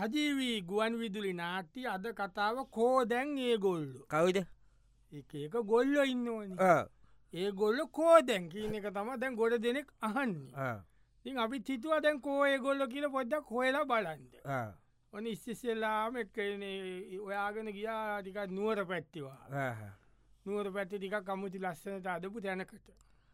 සජීවී ගුවන් විදුලි නාට්‍ය අද කතාව කෝ දැන් ඒ ගොල්ලු කවිද එක ගොල්ල ඉන්න ඕනි ඒ ගොල්ල කෝ දැන් කියන එක තම දැන් ගොඩ දෙනෙක් අහන්නේ ඉ අපි හිතුව දැන් කෝය ගොල්ල කියල පොඩ්ඩක් හොයලා බලන්ද ඔන ඉස්සෙල්ලාම ඔයාගෙන ගියා ටික නුවර පැත්තිවා නුවර පැත්ති ටික කමුති ලස්සනට අදපු තැනකට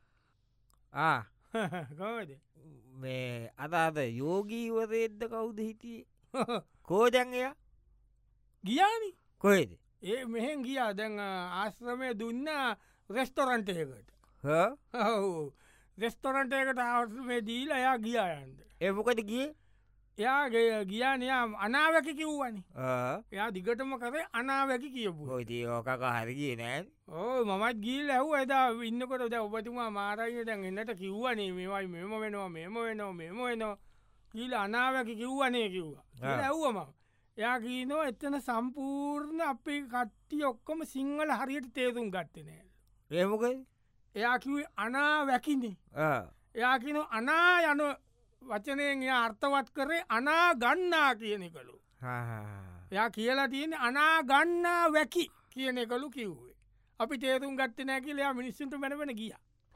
ගවද මේ අදාද යෝගීවරේද්ද කවුද හිටියේ කෝජන්ය ගියානි කොයිද ඒ මෙහෙන් ගියා දැන් ආශ්‍රමය දුන්න රෙස්ටොරන්ටයකට රෙස්ටොරන්ටයකට ආශ්‍රමය දීල එයා ගියායන්ද ඒමොකද ගිය එයාගේ ගියානයා අනාවැකි කිව්වනි එයා දිගටම කරේ අනාවැකි කියපු හොති ඕකක හරිගිය නෑ ඕ මමත් ගිල් ඇහු එදා ඉන්නකොට ද ඔබතුමා මාරයින දැන් එන්නට කිව්වනේ මේවයි මෙම වෙනවා මෙම වෙනවා මෙම වෙනවා කියීල අනාවැකි කිව්වනේ කිව්වා ඇව්වම එයා කියීනෝ එතන සම්පූර්ණ අපි කට්ටි ඔක්කොම සිංහල හරියට තේරුම් ගත්තනෑ ඒමොක එයා කිවේ අනාවැකිනේ එයා කියන අනා යන වචනයෙන් එයා අර්ථවත් කරේ අනා ගන්නා කියන කළු එයා කියලා තියෙන අනා ගන්නා වැකි කියන කළු කිව්වේ අපි තේරුම් ගත්ත නෑ කියලයා මිනිස්සුන්ට මැනවෙන ගිය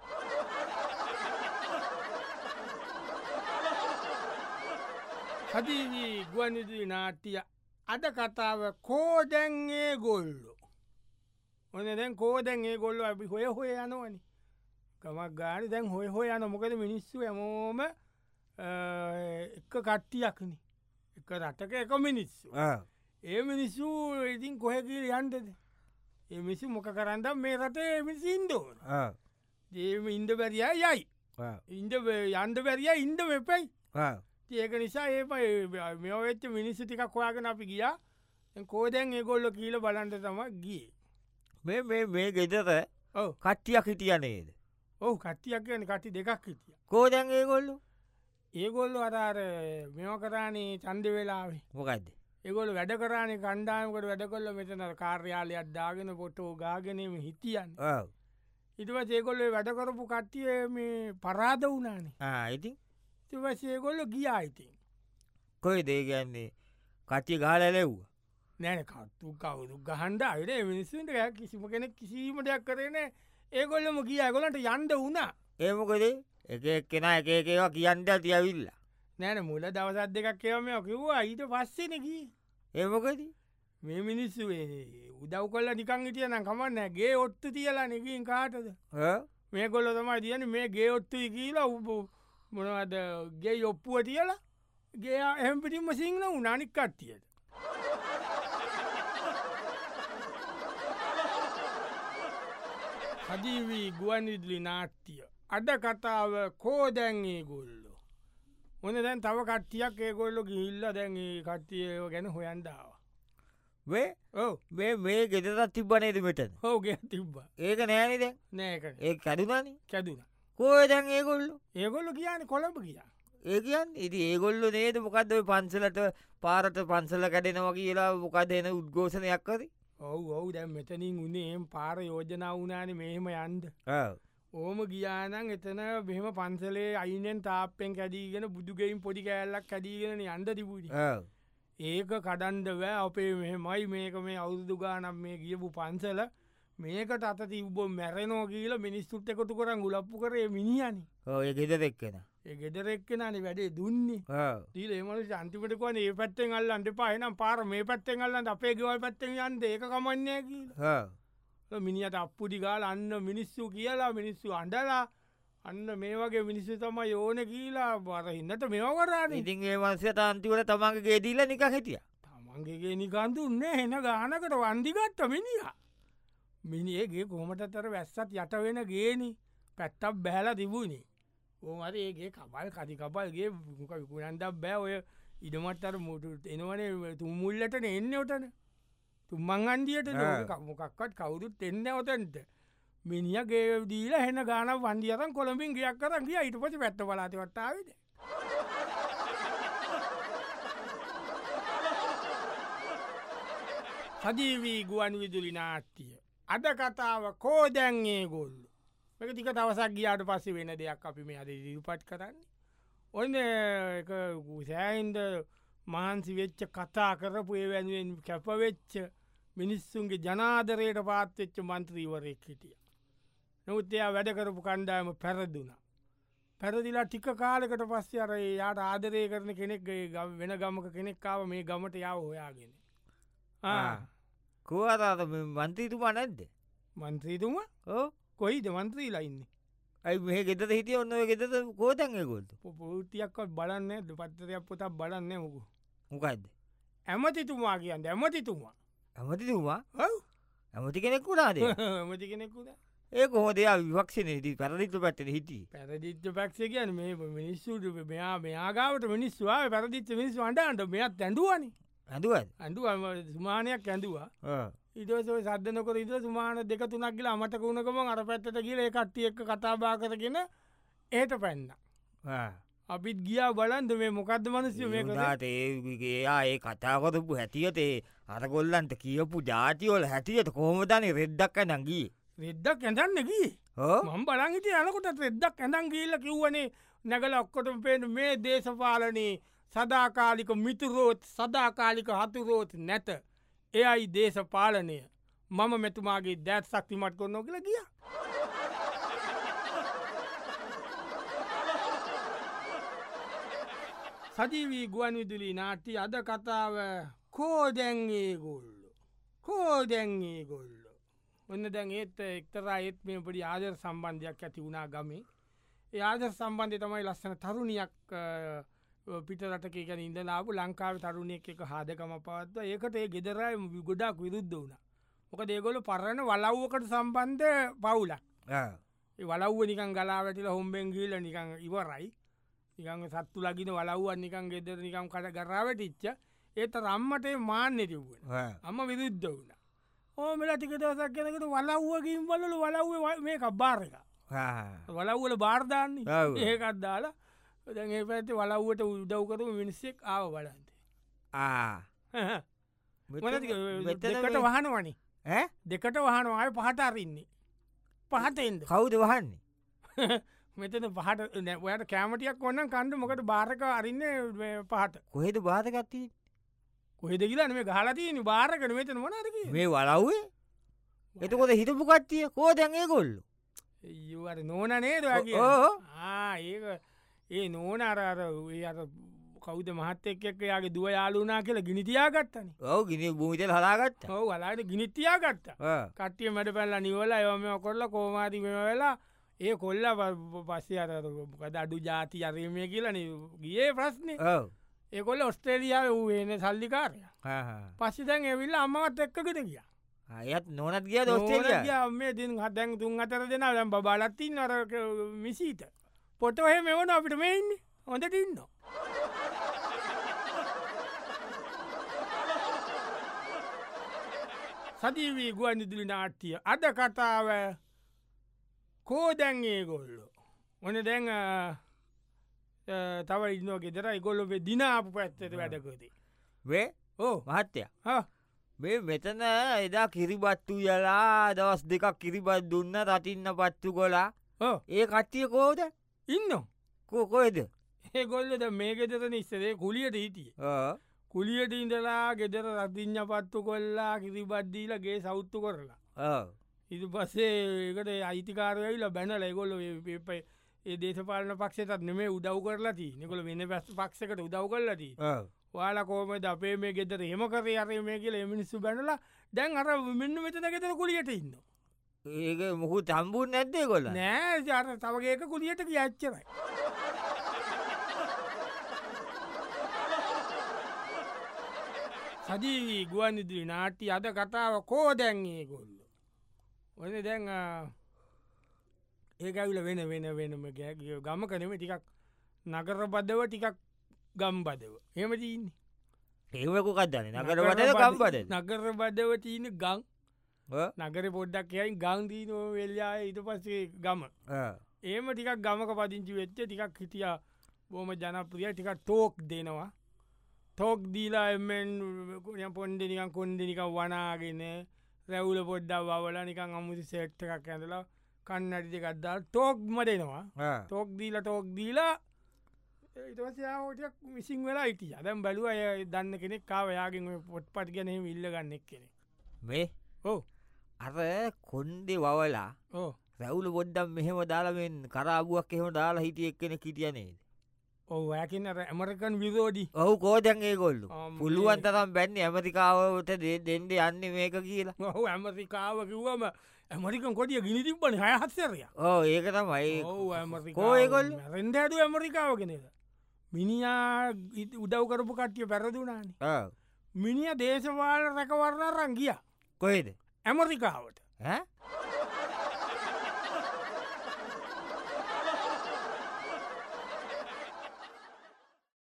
හදිවී ගුවන්විදුලි නාට්‍ය අද කතාව කෝදැන්ගේ ගොල්ලු ඔන්න දැන් කෝදැන්ගේ ගොල්ලු අපි හොය හොය යනවනි කමක් ගාන දැන් හොය හොය යන මොකද මිනිස්සු ඇමෝම එක කට්ටියක්න එක රටක එක මිනිස්සු ඒ මිනිස්සු ඉතින් කොහැකිල යන්ටද ඒ මිසි මොක කරන්න මේ රටේ මිසින්දෝන ඒම ඉන්ද බැරිය යයි ඉන්ද යන්ද බැරිය ඉන්ද වෙපයි ඒක නිසා ඒ මෙවෙච්ච මිනිස්සු ටිකක් හොයාගෙන අපි ගියා කෝදැන් ඒගොල්ල කියීල බලන්ට තම ගිය මේ ගෙදර කට්ටියක් හිටිය නේද ඔහු කට්ටියක් කියන කටි දෙකක් හිටිය කෝදැන් ඒගොල්ලු ඒගොල්ලු අරාර මෙම කරානේ චන්ද වෙලාවේ මොකක්ද ඒගොල වැඩ කරානේ කණ්ඩායමකට වැඩ කොල්ල මෙතන කාර්යාලයක් දාගෙන පොටෝ ගාගෙනම හිටියන් ඉතුව ඒගොල්ල වැඩකරපු කට්ටිය මේ පරාද වුනානේ ඉතින් තිවසේගොල්ල ගියා ඉතින් කොයි දේගන්නේ කට්ටිය ගාල ලැව්ව නෑන කත්තු කවුරු ගහන්ඩ අයිඩ මිනිස්සුන්ට කිසිම කෙනෙක් කිසිීම දෙයක් කරන ඒගොල්ලම ගිය ගොලට යන්ඩ වුණා ඒමකොදේ එක කෙන එකවා කියන්ට තියවිල්ල නෑන මුල දවසත් දෙකක් කියවම කිව්වා ඊට පස්සෙනකී ඒමකද මේ මිනිස්සු උදව් කොල්ල නිකං තියන කමන්න ගේ ඔත්තු තියලා නකින් කාටද මේ කොල්ල තමයි තියන මේ ගේ ඔත්තු කියලා උප මොනවද ගේ ඔප්පුුව තියලා ගේ එහම්පිටිම සිංහල උනානික් කට්ටියට හදීවී ගුවන්විදුලි නාට්‍ය අද කතාව කෝදැන්ගේ ගොල්ලු මොන දැන් තව කට්ටියක් ඒගොල්ලො ගිහිල්ල දැන්ගේ කට්ටිය ගැන හොයන්ඩාව මේ ගෙදරත් තිබ්බනේද මෙටන හෝගේ තිබ්බ ඒක නෑනද නෑක ඒ කැදුනන කැදුන කෝය දැන් ඒගොල්ලු ඒගොල්ලු කියන්න කොළඹ කියා ඒකන් ඉති ඒගොල්ලු නේද මොකක්ද පන්සලට පාරට පන්සල කැඩෙනවා කියලා මොකක්දන උද්ගෝෂණයක් කර ඔවු ඔවු දැම් මෙතනින් උනේම් පාර යෝජනා වනාන මෙහෙම යන්ද ඕම ගියානං එතන මෙහම පන්සලේ අයිනෙන් තාපෙන් කැදීගෙන බුදුගෙයින් පොඩි කෑල්ලක් කැදීගෙන අන්ද තිබුඩි ඒක කඩන්ඩවෑ අපේ මෙහෙමයි මේක මේ අවුදු ගානම් මේ ගියපු පන්සල මේකට අත තිබ්බො මැරෙනෝ කියල මිනිස්සුට් එකතු කරන් ගුලප්පු කරේ මිනිියනි ඒ ගෙද දෙක්කෙන ඒ ගෙදරෙක්කෙනනි වැඩේ දුන්නේ දීල ඒමල අන්තිමටකවන ඒ පැත්තෙන් අල්ල අන්ට පායනම් පාර මේ පැත්තෙන් අල්ලන්න අපේ ගවල් පැත්තෙන් යන්ද ඒක කමන්නේ කියල මිනිට අපපුඩි ගාල අන්න මිනිස්සු කියලා මිනිස්සු අන්ඩලා අන්න මේ වගේ මිනිස්සු තම යෝන කියලා බර හින්නට මෙෝ කරන්න ඉතින් ඒ වන්සයට අන්තිවට තමන්ගේ ගෙදීල නික හිටිය තමන්ගේ නිකන්තුන්නේ හෙන ගානකට වන්දිගත්ත මිනිිය මිනිඒගේ කොමටතර වැස්සත් යට වෙන ගේනි පැත්තක් බැහල තිබුණේ ඕමර ඒගේ කබල් කතිකබල්ගේ විකුණන්ට බෑ ඔය ඉඩමත්තර මුට එනවනේ තුමුල්ලට එන්න ඔටන තුම්මං අන්දියට මොකක්වත් කවුරුත් එන්න ඔතන්ට මිනිියගේ දීල හෙන ගාන වන්දියතන් කොළඹින් ගයක් කරන් කිය ඉට පස පැත්ත බලාතිවත්තාවද සජීවී ගුවන් විදුලි නාට්ටිය අද කතාව කෝදැන්ගේ ගොල්ලු එක තික දවසක් ගියාට පස්සේ වෙන දෙයක් අපි මේ අද දිරිපත් කරන්නේ ඔන්න සෑන්ද මාන්සි වෙච්ච කතා කරපු ඒ වැනුවෙන් කැපවෙච්ච මිනිස්සුන්ගේ ජනාදරයට පාත්වෙච්ච මන්ත්‍රීවරයෙක් හිටිය. නොත් එයා වැඩ කරපු කණ්ඩායම පැරදුනා. පැරදිලා ටික කාලකට පස්සේ අර යාට ආදරය කරන කෙනෙක් වෙන ගමක කෙනෙක්කාව මේ ගමට යාව හොයාගෙන. කෝතාත මන්ත්‍රීතුමා නැද්ද මන්ත්‍රීතුම කොයිද මන්ත්‍රීලා ඉන්නේ ඇයි මේ ගෙත හිටිය ඔන්න ගෙත කෝතැන්ගකොල්ද පෘතියක්වත් බලන්න පත්තරයක් පොතක් බලන්න මුකු මොකක්ද ඇමතිතුමා කියන්න ඇමතිතුමා ඇමතිතුමා ඇමති කෙනෙක් වුණාද ඇමති කෙනෙකුද ඒ හෝදයා විවක්ෂණ පැරදිත්ව පැත්තට හිටි පැරදිච්ච පැක්ෂ කියන්න මේ මිනිස්සුට මෙයා මෙයාගාවට මිනිස්වා පැරදිච්ච මිනිස් වන්ඩන්ට මෙයත් ඇඳුවනි ඇඳුවත් ඇඳුව සුමානයක් ඇඳවා ඉදස සද්ධනකොර ඉද සුමාන දෙක තුනක් කියලා අමතක වුණකම අර පැත්තට කියල කට්ටිය එක්ක කතාබා කරගෙන ඒට පැන්න අපිත් ගියා බලන්ද මේ මොකක්ද මනුස්්‍ය මේ ඒයා ඒ කතාකොරපු හැටියතේ අරගොල්ලන්ට කියපු ජාතිවල හැටියට කොහොමදන රෙද්දක් නැගී රෙද්දක් ඇඳන්නකි මම් බලංගිට යනකොට රෙද්දක් ඇඳන් කියල්ල කිව්වනේ නැගල ඔක්කොටම පේන මේ දේශපාලනයේ සදාකාලික මිතුරෝත් සදාකාලික හතුරෝත් නැත එයයි දේශපාලනය මම මෙතුමාගේ දැත් සක්තිමත් කොන්නෝ කියල ගිය සජීවී ගුවන් විදුලි නාටි අද කතාව කෝදැන්ගේ ගොල්ලු කෝදැන්ගේ ගොල්ලු ඔන්න දැන් ඒත් එක්තරා ඒත් මේ පොඩි ආදර් සම්බන්ධයක් ඇති වුණා ගමේ ඒ ආදර් සම්බන්ධය තමයි ලස්සන තරුණියක් පිටරටක ගැන ඉඳලාපු ලංකාව තරුණයක් එක හාදකම පවත්ව ඒකට ඒ ගෙදරයි ගොඩක් විරුද්ධ වුණ මොක දේගොල පරණ වලව්වකට සම්බන්ධ පවුලක් ඒ වලව්ව නිකන් ගලාවැටිල හොම්බෙන් ගීල නිකං ඉවරයි නිකං සත්තු ලගින වලව්වන් නිකන් ගෙදර නිකම් කට ගරාවටිච්ච ඒත රම්මටේ මාන්‍ය තිව්වෙන අම්ම විරුද්ධ වුණ ඕමලා ටික දවසක් ගැනකට වලව්වකින් වලලු වලව්ව මේ කබ්බාර එක වලව්වල බාර්ධාන්නේ ඒකත් දාලා දැන් ඒ පැති වලව්වට උදව්කරු මිනිස්සෙක් ආව බලන්ද දෙකට වහනවනි දෙකට වහන අය පහට අරන්නේ පහතෙන්ද කවුද වහන්නේ මෙතන පහට ඔයට කෑමටියක් ඔන්න කණ්ඩ මොකට භාරක අරන්න පහට කොහෙද බාධකත්ති කොහෙද කියලන මේ ගහලතියන භාරකට මෙතන මොනදක මේ වලව්වේ එතකොද හිටපු කට්ටිය කෝ දැන්ගේ කොල්ලු ඒවට නෝන නේද ඒක ඒ නෝන අර කෞද මහත්තෙක් එක්ක යාගේ දුව යාලුනා කියලා ගිනිතියා ගත්තන ඔව ගිනි භූමිතල් හදාගත්ත ඔව වලාට ගිනිතියා ගත්ත කට්ටිය මැඩ පැල්ල නිවල යම කොල්ල කෝමාති මෙම වෙලා ඒ කොල්ල පස්සේ අරකද අඩු ජාති අරීමය කියලන ගියේ ප්‍රශ්නය ඒකොල්ල ඔස්ට්‍රේලියාව වූේන සල්ලිකාරය පස්සි දැන් ඇවිල්ල අම්මවත් එක්කකට ගිය අයත් නොනත් ගිය දොස්ටේලිය මේ දින් හදැන් තුන් අතර දෙෙන දැම් බාලත්තින් අර මිසීත පොටොහෙ මෙවන අපිට මේ ඉන්න හොඳට ඉන්න සජීවී ගුවන් ඉදිලි නාට්ටිය අද කතාව කෝදැන්ගේ ගොල්ලෝ ඔන්න දැන් තව ඉන්න ගෙදර ගොල්ලොේ දිනාපු පැත්තට වැඩකති වේ ඕ මහත්තය මේ මෙතන එදා කිරිබත්තු යලා දවස් දෙකක් කිරිබත් දුන්න රටින්න පත්තු කොලා ඒ කට්ටිය කෝද ඉන්න කෝකොයද ඒ ගොල්ලද මේ ගෙදර නිස්සරේ කුලියට හිටිය කුලියට ඉඳලා ගෙදර රතිං්ඥ පත්තු කොල්ලා කිරිබද්දීලගේ සෞත්තු කරලා ඉතු පස්සේ ඒකට අයිතිකාරයයිල බැනල ගොල්ල ඒ දේශපාලන පක්ෂතත් නෙමේ උදව් කරලති නිකොල වෙන පැස් පක්ෂකට උදව් කරලති වාල කෝමද අපේ මේ ගෙදර හෙම කරේ අරය මේ කියල එමිනිස්සු බැනලා දැන් අර මෙන්න මෙතන ගෙතර කුලියට ඉන්න ඒක මොහු තම්බූ නැද්දේ කොල්ල නෑ ජාත තවගේක කුලියට කියච්චරයි සජීවී ගුවන් ඉදිරි නාට්ටි අද කතාව කෝ දැන්ගේ කොල්ල ඔන දැන් ඒකවිල වෙන වෙනම ගම කනෙම ටිකක් නගර බදව ටිකක් ගම් බදව හෙම තියන්නේ ඒවකු කදන්න නගර බද ගම්පද නගර බදව තියන ගං නගර පොඩ්ඩක් කියයි ගංදීනෝ වෙල්ලා ඉට පස්සේ ගම ඒම ටිකක් ගමක පදිංචි වෙච්ච ටිකක් හිටිය බෝම ජනප්‍රිය ටිකක් තෝක් දෙනවා තෝක් දීලා එමෙන් පොන්්ඩනිකන් කොන්්ඩනික වනාගෙන රැවුල පොඩ්ඩක් වල නිකන් අමුති සෙට්ට එකක් ඇඳලා කන්නඩි දෙකක්දා තෝක්ම දෙනවා තෝක් දීලා ඉටවසයාෝටයක් විසින් වෙලා ඉතිය දැම් බැලුව අය දන්න කෙනෙක් කාවයාගෙන් පොට් පට් ගැන ඉල්ල ගන්නෙක් කෙනෙ මේ ඕ අර කොන්්දෙ වවලා ඕ රැවුල බොඩ්ඩම් මෙහෙම දාලමෙන් කරාබුවක් එහෙම දාලා හිටිය එක්කෙන කිටියනේද ඔව ඇකින් අර ඇමරිකන් විරෝඩි ඔහු කෝදැන්ගේ කොල්ලු පුළුවන් තරම් බැන්න ඇමරිකාවට දෙන්ඩ යන්න මේක කියලා ඔහු ඇමරිකාව කිව්වම ඇමරිකන් කොටිය ගිනි තිබ්බන හයහත්සරය ඕ ඒක තමයි කෝයකොල් රෙන්ඩ ඇඩු ඇමරිකාව කෙනෙද මිනිා උදව් කරපු කට්ටිය පැරදුනාන මිනිිය දේශවාල රැකවරණ රංගිය කොහෙද ඇමරිකාවට